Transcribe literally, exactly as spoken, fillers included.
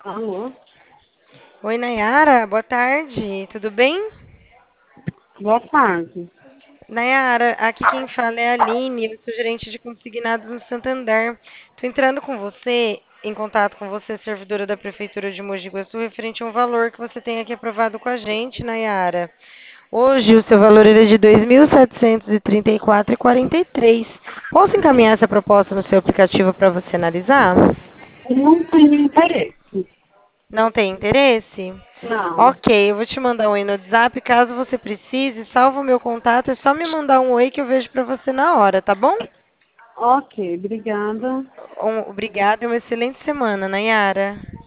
Alô? Oi, Nayara, boa tarde, tudo bem? Boa tarde. Nayara, aqui quem fala é a Aline, eu sou gerente de consignados no Santander. Estou entrando com você, em contato com você, servidora da Prefeitura de Mogi Guaçu, referente a um valor que você tem aqui aprovado com a gente, Nayara. Hoje o seu valor ele é de dois mil setecentos e trinta e quatro reais e quarenta e três centavos. Posso encaminhar essa proposta no seu aplicativo para você analisar? Não tenho interesse. Não tem interesse? Não. Ok, eu vou te mandar um oi no WhatsApp. Caso você precise, salva o meu contato. É só me mandar um oi que eu vejo pra você na hora, tá bom? Ok, obrigada. Um, obrigada e uma excelente semana, Nayara.